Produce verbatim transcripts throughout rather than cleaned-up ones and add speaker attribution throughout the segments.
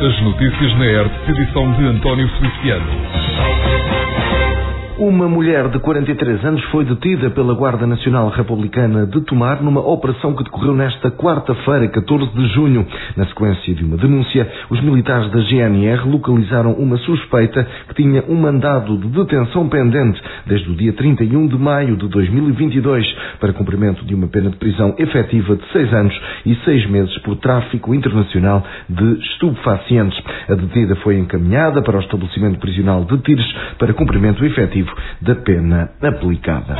Speaker 1: As notícias na R T P, edição de António Feliciano.
Speaker 2: Uma mulher de quarenta e três anos foi detida pela Guarda Nacional Republicana de Tomar numa operação que decorreu nesta quarta-feira, catorze de junho. Na sequência de uma denúncia, os militares da G N R localizaram uma suspeita que tinha um mandado de detenção pendente desde o dia trinta e um de maio de dois mil e vinte e dois para cumprimento de uma pena de prisão efetiva de seis anos e seis meses por tráfico internacional de estupefacientes. A detida foi encaminhada para o estabelecimento prisional de Tires para cumprimento efetivo da pena aplicada.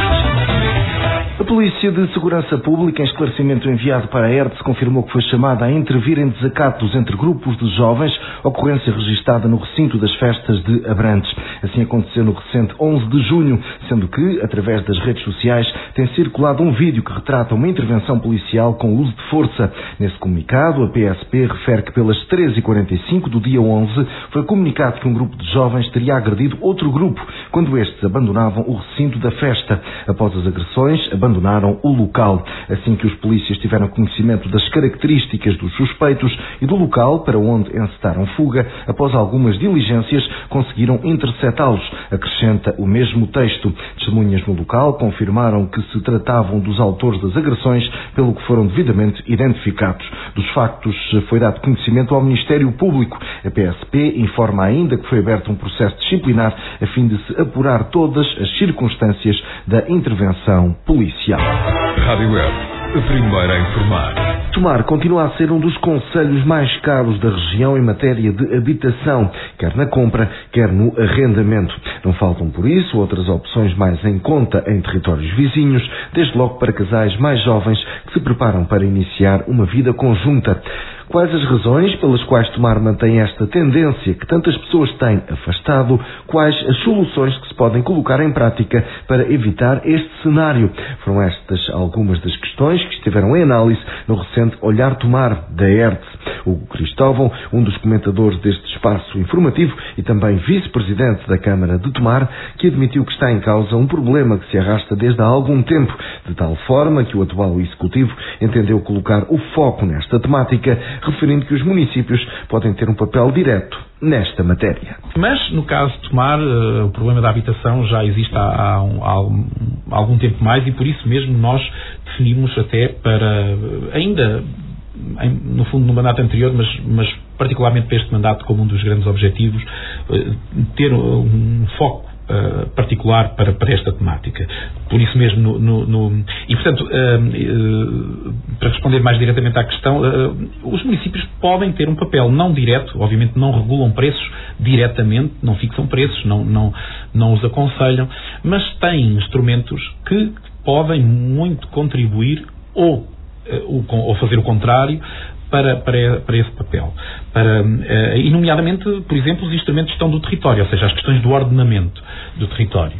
Speaker 2: A Polícia de Segurança Pública, em esclarecimento enviado para a R T S, confirmou que foi chamada a intervir em desacatos entre grupos de jovens, ocorrência registada no recinto das festas de Abrantes. Assim aconteceu no recente onze de junho, sendo que, através das redes sociais, tem circulado um vídeo que retrata uma intervenção policial com uso de força. Nesse comunicado, a P S P refere que pelas treze e quarenta e cinco do dia onze foi comunicado que um grupo de jovens teria agredido outro grupo, quando estes abandonavam o recinto da festa. Após as agressões, abandonaram o local. Assim que os polícias tiveram conhecimento das características dos suspeitos e do local para onde encetaram fuga, após algumas diligências conseguiram interceptá-los, acrescenta o mesmo texto. Testemunhas no local confirmaram que se tratavam dos autores das agressões, pelo que foram devidamente identificados. Dos factos foi dado conhecimento ao Ministério Público. A P S P informa ainda que foi aberto um processo disciplinar a fim de se apurar todas as circunstâncias da intervenção policial.
Speaker 1: Rádio R, a primeira a informar.
Speaker 2: Tomar continua a ser um dos concelhos mais caros da região em matéria de habitação, quer na compra, quer no arrendamento. Não faltam, por isso, outras opções mais em conta em territórios vizinhos, desde logo para casais mais jovens que se preparam para iniciar uma vida conjunta. Quais as razões pelas quais Tomar mantém esta tendência que tantas pessoas têm afastado? Quais as soluções que se podem colocar em prática para evitar este cenário? Foram estas algumas das questões que estiveram em análise no recente Olhar Tomar da R T S. Hugo Cristóvão, um dos comentadores deste espaço informativo e também vice-presidente da Câmara de Tomar, que admitiu que está em causa um problema que se arrasta desde há algum tempo, de tal forma que o atual Executivo entendeu colocar o foco nesta temática, referindo que os municípios podem ter um papel direto nesta matéria.
Speaker 3: Mas, no caso de Tomar, uh, o problema da habitação já existe há, há, um, há, um, há algum tempo mais e por isso mesmo nós definimos até para, ainda em, no fundo no mandato anterior, mas, mas particularmente para este mandato como um dos grandes objetivos, uh, ter um foco Uh, particular para, para esta temática. Por isso mesmo, no, no, no, e portanto, uh, uh, para responder mais diretamente à questão, uh, os municípios podem ter um papel não direto, obviamente não regulam preços diretamente, não fixam preços, não, não, não os aconselham, mas têm instrumentos que podem muito contribuir ou, uh, ou fazer o contrário, Para, para, para esse papel. Para, uh, e, nomeadamente, por exemplo, os instrumentos de gestão do território, ou seja, as questões do ordenamento do território.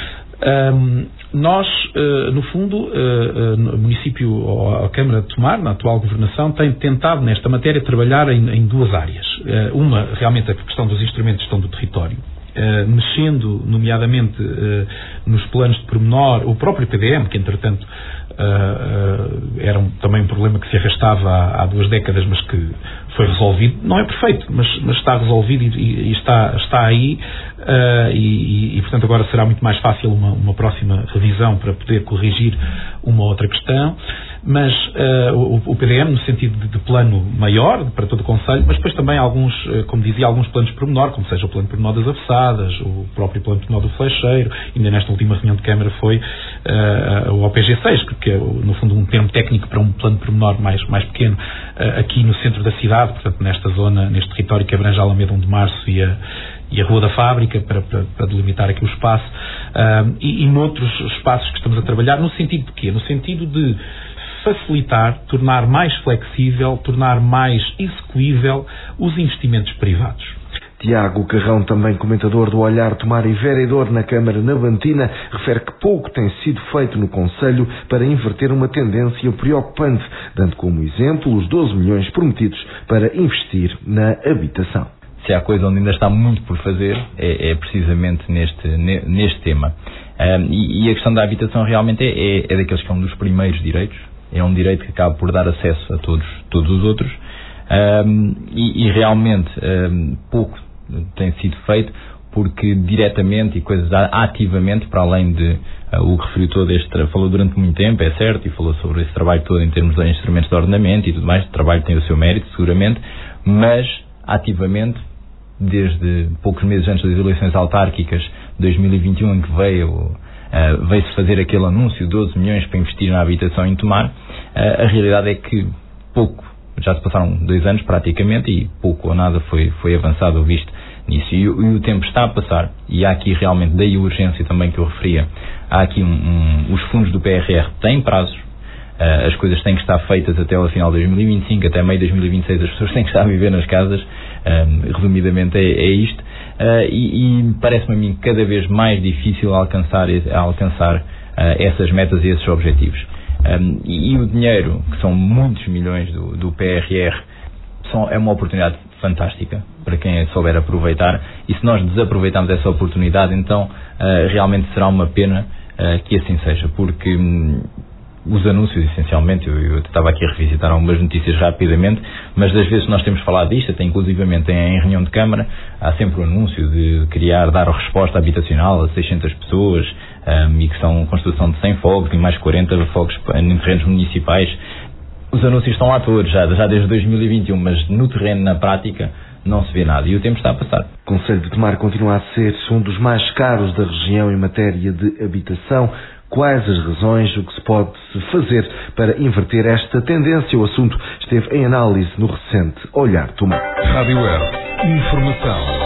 Speaker 3: Um, nós, uh, no fundo, uh, uh, no município, ou a Câmara de Tomar, na atual governação, tem tentado, nesta matéria, trabalhar em, em duas áreas. Uh, uma, realmente, a questão dos instrumentos de gestão do território. Uh, mexendo, nomeadamente, uh, nos planos de pormenor, o próprio P D M, que, entretanto, Uh, uh, era um, também um problema que se arrastava há, há duas décadas, mas que foi resolvido. Não é perfeito, mas, mas está resolvido e, e está, está aí uh, e, e, portanto, agora será muito mais fácil uma, uma próxima revisão para poder corrigir uma outra questão. Mas uh, o, o P D M no sentido de, de plano maior, para todo o Conselho, mas depois também alguns, uh, como dizia, alguns planos de pormenor, como seja o plano de pormenor das avessadas, o próprio plano de pormenor do flecheiro, ainda nesta última reunião de Câmara foi uh, o O P G seis, que é, no fundo, um termo técnico para um plano de pormenor mais, mais pequeno, uh, aqui no centro da cidade, portanto, nesta zona, neste território que abrange a Alameda um de Março e a, e a Rua da Fábrica, para, para, para delimitar aqui o espaço, uh, e, e noutros espaços que estamos a trabalhar, no sentido de quê? No sentido de facilitar, tornar mais flexível, tornar mais execuível os investimentos privados.
Speaker 2: Tiago Carrão, também comentador do Olhar Tomar e vereador na Câmara Navantina, refere que pouco tem sido feito no Conselho para inverter uma tendência preocupante, dando como exemplo os doze milhões prometidos para investir na habitação.
Speaker 4: Se há coisa onde ainda está muito por fazer, é, é precisamente neste, neste tema. Um, e, e a questão da habitação realmente é, é, é daqueles que é um dos primeiros direitos, é um direito que acaba por dar acesso a todos, todos os outros. Um, e, e realmente um, pouco tem sido feito, porque diretamente e coisas ativamente, para além de uh, o que referiu todo este, falou durante muito tempo, é certo, e falou sobre esse trabalho todo em termos de instrumentos de ordenamento e tudo mais, o trabalho tem o seu mérito, seguramente, mas ativamente, desde poucos meses antes das eleições autárquicas de dois mil e vinte e um, em que veio, uh, veio-se fazer aquele anúncio de doze milhões para investir na habitação em Tomar, uh, a realidade é que pouco, já se passaram dois anos praticamente, e pouco ou nada foi, foi avançado ou visto nisso, e, e o tempo está a passar, e há aqui realmente, daí a urgência também que eu referia, há aqui um, um, os fundos do P R R têm prazos, uh, as coisas têm que estar feitas até ao final de dois mil e vinte e cinco, até meio de dois mil e vinte e seis as pessoas têm que estar a viver nas casas, um, resumidamente é, é isto, uh, e, e parece-me a mim cada vez mais difícil alcançar, alcançar uh, essas metas e esses objetivos. Um, e, e o dinheiro, que são muitos milhões do, do P R R, são, é uma oportunidade fantástica para quem souber aproveitar, e se nós desaproveitarmos essa oportunidade, então uh, realmente será uma pena uh, que assim seja, porque um, os anúncios, essencialmente, eu, eu estava aqui a revisitar algumas notícias rapidamente, mas das vezes que nós temos falado disto, até inclusivamente em, em reunião de Câmara, há sempre o anúncio de criar, dar resposta habitacional a seiscentas pessoas, um, e que são construção de cem fogos e mais quarenta fogos em terrenos municipais. Os anúncios estão lá todos, já, já desde dois mil e vinte e um, mas no terreno, na prática, não se vê nada, e o tempo está a passar.
Speaker 2: O Concelho de Tomar continua a ser um dos mais caros da região em matéria de habitação. Quais as razões, o que se pode fazer para inverter esta tendência? O assunto esteve em análise no recente Olhar Tomar.
Speaker 1: Rádio Web. Informação.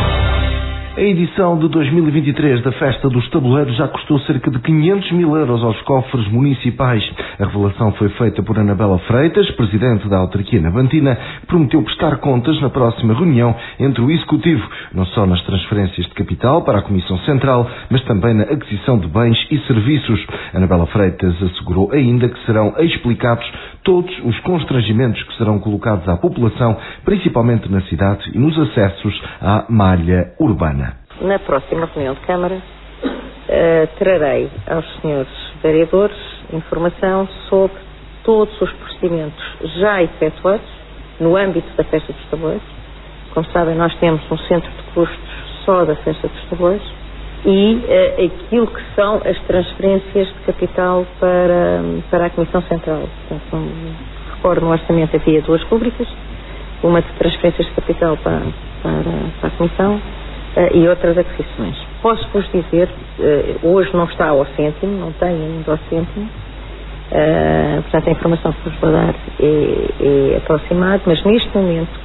Speaker 2: A edição de dois mil e vinte e três da Festa dos Tabuleiros já custou cerca de quinhentos mil euros aos cofres municipais. A revelação foi feita por Anabela Freitas, presidente da autarquia navantina, que prometeu prestar contas na próxima reunião entre o Executivo, não só nas transferências de capital para a Comissão Central, mas também na aquisição de bens e serviços. Anabela Freitas assegurou ainda que serão explicados todos os constrangimentos que serão colocados à população, principalmente na cidade e nos acessos à malha urbana.
Speaker 5: Na próxima reunião de Câmara, uh, trarei aos senhores vereadores informação sobre todos os procedimentos já efetuados no âmbito da Festa dos Tabuleiros. Como sabem, nós temos um centro de custos só da Festa dos Tabuleiros, e uh, aquilo que são as transferências de capital para, para a Comissão Central. Portanto, um, recordo, no orçamento havia duas rubricas, uma de transferências de capital para, para, para a Comissão, uh, e outras aquisições. Posso-vos dizer, uh, hoje não está ao cêntimo, não tem ainda ao cêntimo, uh, portanto a informação que vos vou dar é, é aproximada, mas neste momento,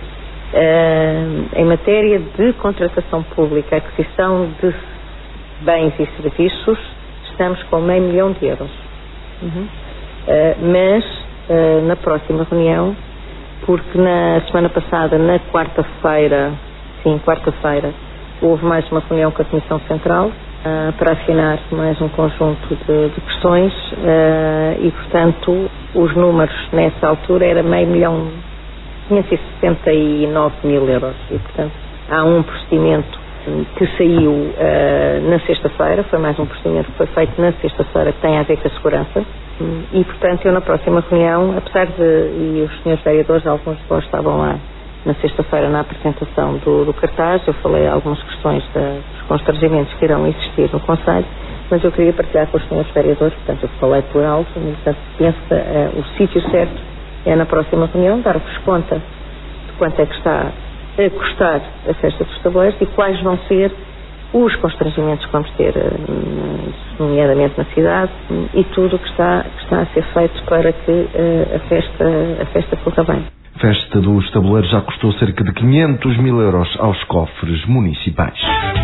Speaker 5: Uh, em matéria de contratação pública, aquisição de bens e serviços, estamos com meio milhão de euros. Uhum. Uh, mas, uh, na próxima reunião, porque na semana passada, na quarta-feira, sim, quarta-feira, houve mais uma reunião com a Comissão Central, uh, para afinar mais um conjunto de, de questões, uh, e, portanto, os números nessa altura era meio milhão quinhentos e sessenta e nove mil euros, e portanto há um procedimento que saiu uh, na sexta-feira, foi mais um procedimento que foi feito na sexta-feira, que tem a ver com a segurança, e portanto eu na próxima reunião, apesar de, e os senhores vereadores, alguns de vós estavam lá na sexta-feira na apresentação do, do cartaz, eu falei algumas questões da, dos constrangimentos que irão existir no Conselho, mas eu queria partilhar com os senhores vereadores, portanto eu falei por alto, e portanto penso que uh, o sítio certo é na próxima reunião dar-vos conta de quanto é que está a custar a Festa dos Tabuleiros e quais vão ser os constrangimentos que vamos ter, nomeadamente na cidade, e tudo o que está, que está a ser feito para que a festa, a festa corra bem.
Speaker 2: Festa dos Tabuleiros já custou cerca de quinhentos mil euros aos cofres municipais.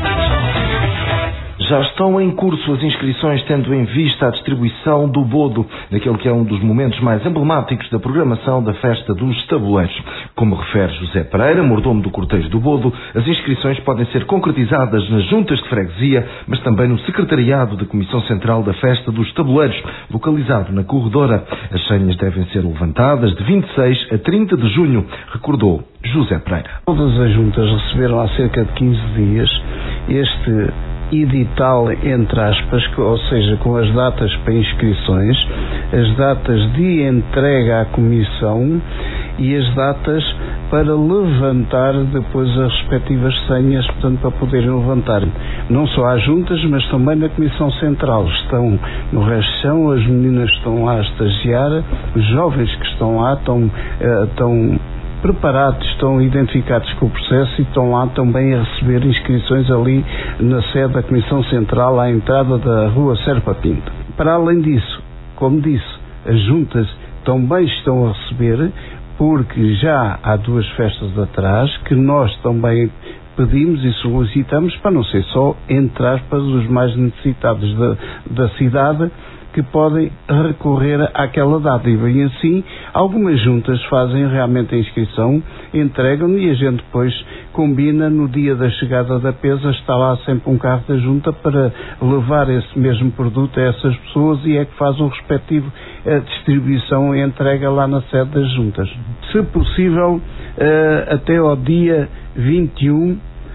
Speaker 2: Já estão em curso as inscrições, tendo em vista a distribuição do bodo, naquele que é um dos momentos mais emblemáticos da programação da Festa dos Tabuleiros. Como refere José Pereira, mordomo do cortejo do bodo, as inscrições podem ser concretizadas nas juntas de freguesia, mas também no secretariado da Comissão Central da Festa dos Tabuleiros, localizado na Corredora. As senhas devem ser levantadas de vinte e seis a trinta de junho, recordou José Pereira.
Speaker 6: Todas as juntas receberam há cerca de quinze dias este edital, entre aspas, ou seja, com as datas para inscrições, as datas de entrega à Comissão e as datas para levantar depois as respectivas senhas, portanto, para poderem levantar. Não só às juntas, mas também na Comissão Central. Estão no resto chão, as meninas estão lá a estagiar, os jovens que estão lá estão, uh, estão preparados, estão identificados com o processo e estão lá também a receber inscrições ali na sede da Comissão Central, à entrada da Rua Serpa Pinto. Para além disso, como disse, as juntas também estão a receber, porque já há duas festas atrás que nós também pedimos e solicitamos, para não ser só, entre aspas, os mais necessitados da, da cidade, que podem recorrer àquela dádiva. E assim, algumas juntas fazem realmente a inscrição, entregam e a gente depois combina no dia da chegada da pesa, está lá sempre um carro da junta para levar esse mesmo produto a essas pessoas e é que faz o respectivo a distribuição e entrega lá na sede das juntas. Se possível, até ao dia vinte e um,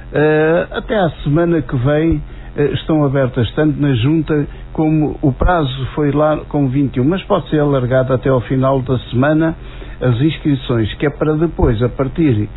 Speaker 6: até à semana que vem, estão abertas tanto na junta como o prazo foi lá com vinte e um, mas pode ser alargado até ao final da semana as inscrições, que é para depois, a partir de,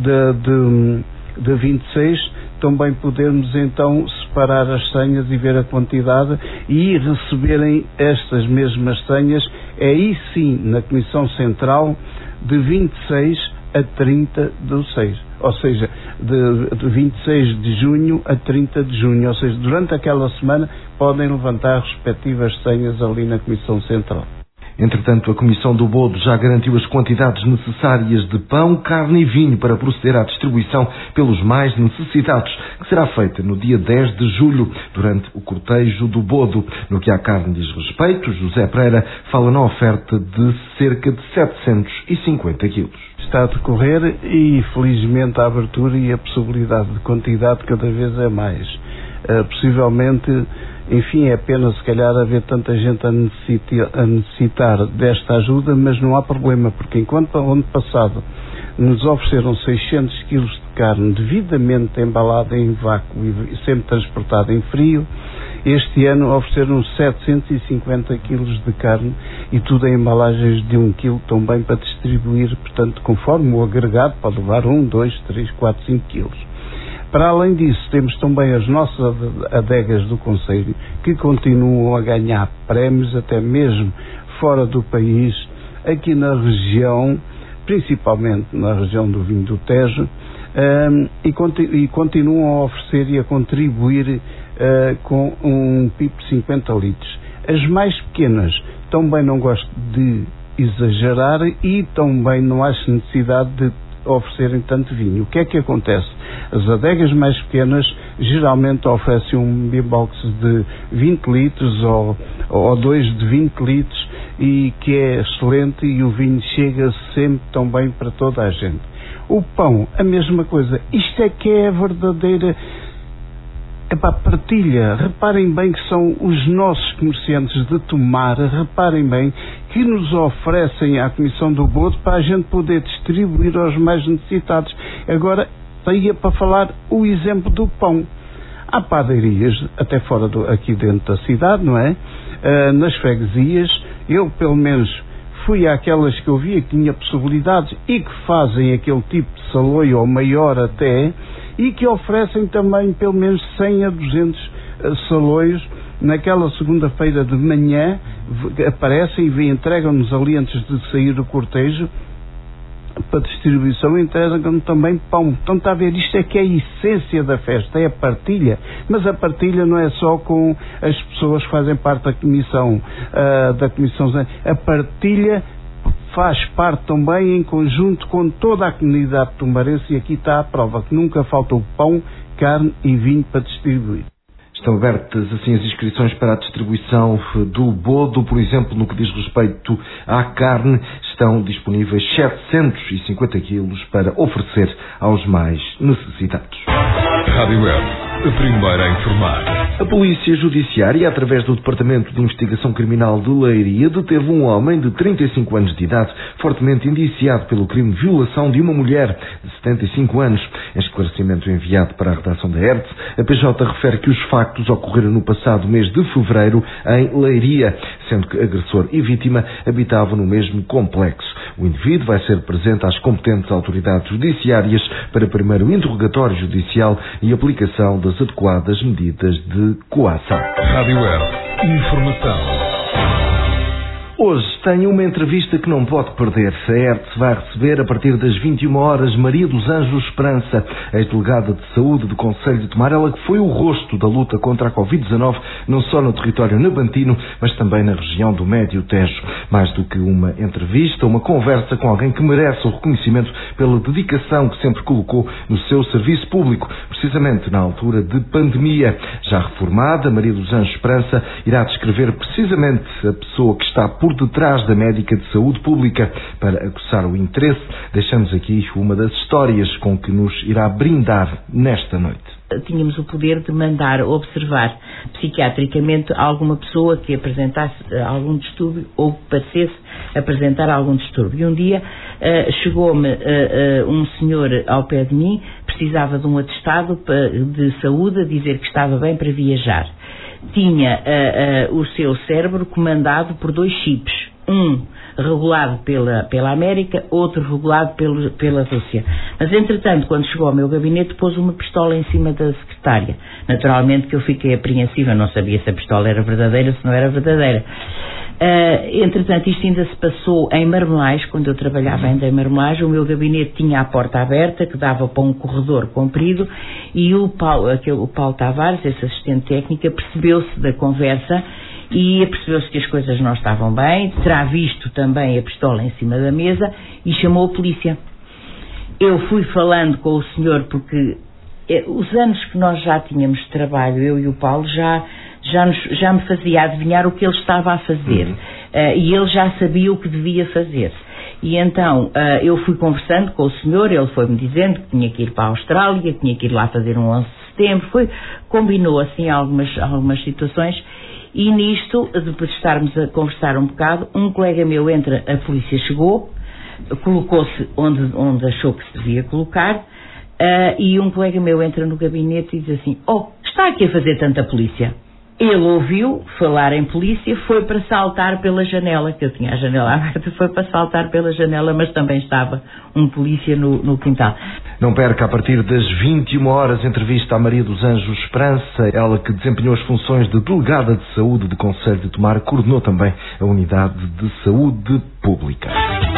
Speaker 6: de, de vinte e seis, também podermos então separar as senhas e ver a quantidade e receberem estas mesmas senhas, é aí sim na Comissão Central, de vinte e seis a trinta do seis. Ou seja, de, de vinte e seis de junho a trinta de junho, ou seja, durante aquela semana podem levantar respectivas senhas ali na Comissão Central.
Speaker 2: Entretanto, a Comissão do Bodo já garantiu as quantidades necessárias de pão, carne e vinho para proceder à distribuição pelos mais necessitados, que será feita no dia dez de julho, durante o cortejo do Bodo. No que à carne diz respeito, José Pereira fala na oferta de cerca de setecentos e cinquenta quilos.
Speaker 6: Está a decorrer e, felizmente, a abertura e a possibilidade de quantidade cada vez é mais. Uh, possivelmente, enfim, é pena se calhar haver tanta gente a necessitar, a necessitar desta ajuda, mas não há problema, porque enquanto no ano passado nos ofereceram seiscentos quilos de carne devidamente embalada em vácuo e sempre transportada em frio, este ano ofereceram setecentos e cinquenta quilos de carne e tudo em embalagens de um quilo também para distribuir, portanto, conforme o agregado pode levar um, dois, três, quatro, cinco quilos. Para além disso, temos também as nossas adegas do Conselho, que continuam a ganhar prémios, até mesmo fora do país, aqui na região, principalmente na região do vinho do Tejo, um, e, continu e continuam a oferecer e a contribuir uh, com um pipo de cinquenta litros. As mais pequenas também não gosto de exagerar e também não acho necessidade de oferecerem tanto vinho. O que é que acontece? As adegas mais pequenas geralmente oferecem um bimbox de vinte litros ou, ou dois de vinte litros e que é excelente e o vinho chega sempre tão bem para toda a gente. O pão, a mesma coisa. Isto é que é a verdadeira Epá, partilha. Reparem bem que são os nossos comerciantes de Tomar, reparem bem que nos oferecem à Comissão do Bodo para a gente poder distribuir aos mais necessitados. Agora, saía para falar o exemplo do pão. Há padarias, até fora do, aqui dentro da cidade, não é? Uh, nas freguesias, eu pelo menos fui àquelas que eu via que tinha possibilidades e que fazem aquele tipo de saloio ou maior até, e que oferecem também pelo menos cem a duzentos uh, saloios. Naquela segunda-feira de manhã aparecem e entregam-nos ali antes de sair do cortejo para distribuição, entregam também pão. Então está a ver, isto é que é a essência da festa, é a partilha, mas a partilha não é só com as pessoas que fazem parte da comissão, uh, da comissão, a partilha faz parte também em conjunto com toda a comunidade tomarense, e aqui está a prova que nunca faltou pão, carne e vinho para distribuir.
Speaker 2: Estão abertas assim as inscrições para a distribuição do Bodo, por exemplo, no que diz respeito à carne, estão disponíveis setecentos e cinquenta quilos para oferecer aos mais necessitados.
Speaker 1: Rádio Web. a primeira a informar.
Speaker 2: A Polícia Judiciária, através do Departamento de Investigação Criminal de Leiria, deteve um homem de trinta e cinco anos de idade, fortemente indiciado pelo crime de violação de uma mulher de setenta e cinco anos. Em esclarecimento enviado para a redação da E R T S, a P J refere que os factos ocorreram no passado mês de fevereiro em Leiria, sendo que agressor e vítima habitavam no mesmo complexo. O indivíduo vai ser presente às competentes autoridades judiciárias para primeiro interrogatório judicial e aplicação das adequadas medidas de coação.
Speaker 1: Rádio E R T, informação.
Speaker 2: Hoje tenho uma entrevista que não pode perder. A E R T S vai receber, a partir das vinte e uma horas, Maria dos Anjos Esperança, ex-delegada de saúde do Concelho de Tomar, ela que foi o rosto da luta contra a covid dezanove, não só no território nabantino, mas também na região do Médio Tejo. Mais do que uma entrevista, uma conversa com alguém que merece o reconhecimento pela dedicação que sempre colocou no seu serviço público, precisamente na altura de pandemia. Já reformada, Maria dos Anjos Esperança irá descrever precisamente a pessoa que está por detrás da médica de saúde pública. Para aguçar o interesse, deixamos aqui uma das histórias com que nos irá brindar nesta noite.
Speaker 7: Tínhamos o poder de mandar observar psiquiatricamente alguma pessoa que apresentasse algum distúrbio ou que parecesse apresentar algum distúrbio. E um dia uh, chegou-me uh, uh, um senhor ao pé de mim, precisava de um atestado de saúde a dizer que estava bem para viajar. Tinha uh, uh, o seu cérebro comandado por dois chips, um regulado pela, pela América, outro regulado pelo, pela Rússia. Mas, entretanto, quando chegou ao meu gabinete, pôs uma pistola em cima da secretária. Naturalmente que eu fiquei apreensiva, não sabia se a pistola era verdadeira ou se não era verdadeira. Uh, entretanto, isto ainda se passou em Marmelais, quando eu trabalhava ainda em Marmelais. O meu gabinete tinha a porta aberta, que dava para um corredor comprido, e o Paulo, aquele, o Paulo Tavares, esse assistente técnica, percebeu-se da conversa e percebeu-se que as coisas não estavam bem, terá visto também a pistola em cima da mesa e chamou a polícia. Eu fui falando com o senhor, porque eh, os anos que nós já tínhamos de trabalho, eu e o Paulo, já, já, nos, já me fazia adivinhar o que ele estava a fazer. Uhum. Uh, e ele já sabia o que devia fazer. E então uh, eu fui conversando com o senhor, ele foi-me dizendo que tinha que ir para a Austrália, que tinha que ir lá fazer um onze de setembro, foi, combinou assim algumas, algumas situações. E nisto, depois de estarmos a conversar um bocado, um colega meu entra, a polícia chegou, colocou-se onde, onde achou que se devia colocar, uh, e um colega meu entra no gabinete e diz assim: oh, está aqui a fazer tanta polícia? Ele ouviu falar em polícia, foi para saltar pela janela, que eu tinha a janela aberta, foi para saltar pela janela, mas também estava um polícia no, no quintal.
Speaker 2: Não perca, a partir das vinte e uma horas, entrevista à Maria dos Anjos Esperança, ela que desempenhou as funções de delegada de saúde de Concelho de Tomar, coordenou também a unidade de saúde pública.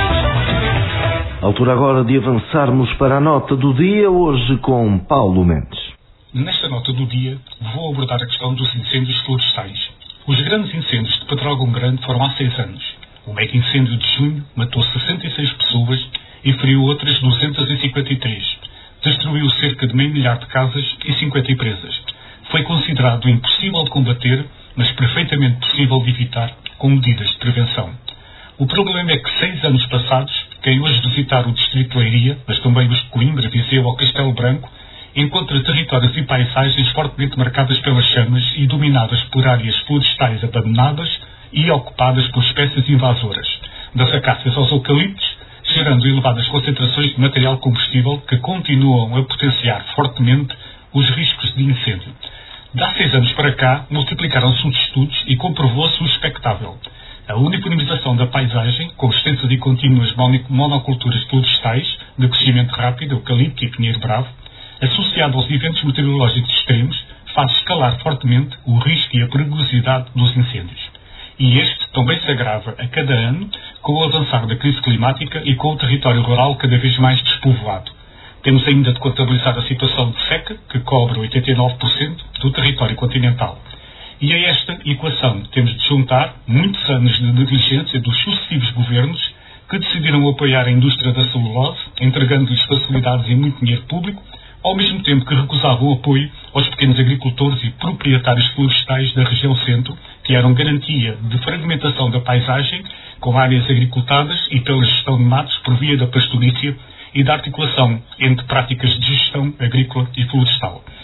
Speaker 2: Altura agora de avançarmos para a nota do dia, hoje com Paulo Mendes.
Speaker 8: Nesta nota do dia, vou abordar a questão dos incêndios florestais. Os grandes incêndios de Petrólgão Grande foram há seis anos. O mega incêndio de junho matou sessenta e seis pessoas e feriu outras duzentas e cinquenta e três. Destruiu cerca de meio milhar de casas e cinquenta empresas. Foi considerado impossível de combater, mas perfeitamente possível de evitar com medidas de prevenção. O problema é que seis anos passados, quem hoje visitar o distrito de Leiria, mas também os de Coimbra, Viseu ou Castelo Branco, encontra territórios e paisagens fortemente marcadas pelas chamas e dominadas por áreas florestais abandonadas e ocupadas por espécies invasoras, das acácias aos eucaliptos, gerando elevadas concentrações de material combustível que continuam a potenciar fortemente os riscos de incêndio. De há seis anos para cá, multiplicaram-se os estudos e comprovou-se o expectável. A uniformização da paisagem, com extensas e contínuas monoculturas florestais de crescimento rápido, eucalipto e pinheiro bravo, associado aos eventos meteorológicos extremos, faz escalar fortemente o risco e a perigosidade dos incêndios. E este também se agrava a cada ano com o avançar da crise climática e com o território rural cada vez mais despovoado. Temos ainda de contabilizar a situação de seca, que cobre oitenta e nove por cento do território continental. E a esta equação temos de juntar muitos anos de negligência dos sucessivos governos que decidiram apoiar a indústria da celulose, entregando-lhes facilidades e muito dinheiro público, ao mesmo tempo que recusavam o apoio aos pequenos agricultores e proprietários florestais da região centro, que eram garantia de fragmentação da paisagem, com áreas agricultadas e pela gestão de matos por via da pastorícia e da articulação entre práticas de gestão agrícola e florestal.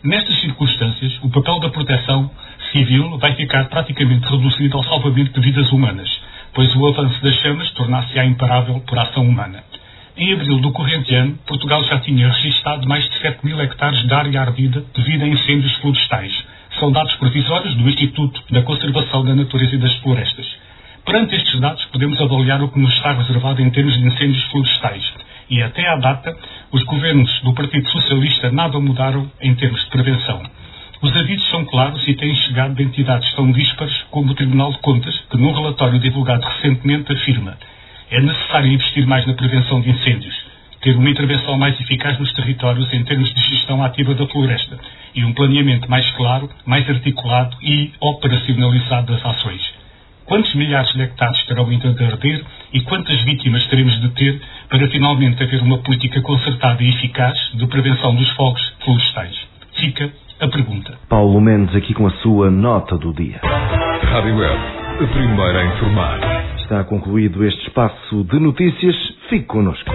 Speaker 8: Nestas circunstâncias, o papel da proteção civil vai ficar praticamente reduzido ao salvamento de vidas humanas, pois o avanço das chamas tornar-se-á imparável por ação humana. Em abril do corrente ano, Portugal já tinha registado mais de sete mil hectares de área ardida devido a incêndios florestais. São dados provisórios do Instituto da Conservação da Natureza e das Florestas. Perante estes dados, podemos avaliar o que nos está reservado em termos de incêndios florestais. E até à data, os governos do Partido Socialista nada mudaram em termos de prevenção. Os avisos são claros e têm chegado de entidades tão díspares como o Tribunal de Contas, que num relatório divulgado recentemente afirma: é necessário investir mais na prevenção de incêndios, ter uma intervenção mais eficaz nos territórios em termos de gestão ativa da floresta e um planeamento mais claro, mais articulado e operacionalizado das ações. Quantos milhares de hectares terão ainda de arder e quantas vítimas teremos de ter para finalmente haver uma política concertada e eficaz de prevenção dos fogos florestais? Fica a pergunta.
Speaker 2: Paulo Mendes aqui com a sua nota do dia.
Speaker 1: Rádio Web, a primeira a informar.
Speaker 2: Está concluído este espaço de notícias. Fique connosco.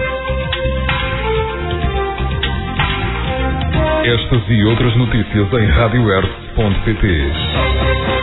Speaker 1: Estas e outras notícias em rádio web ponto pt.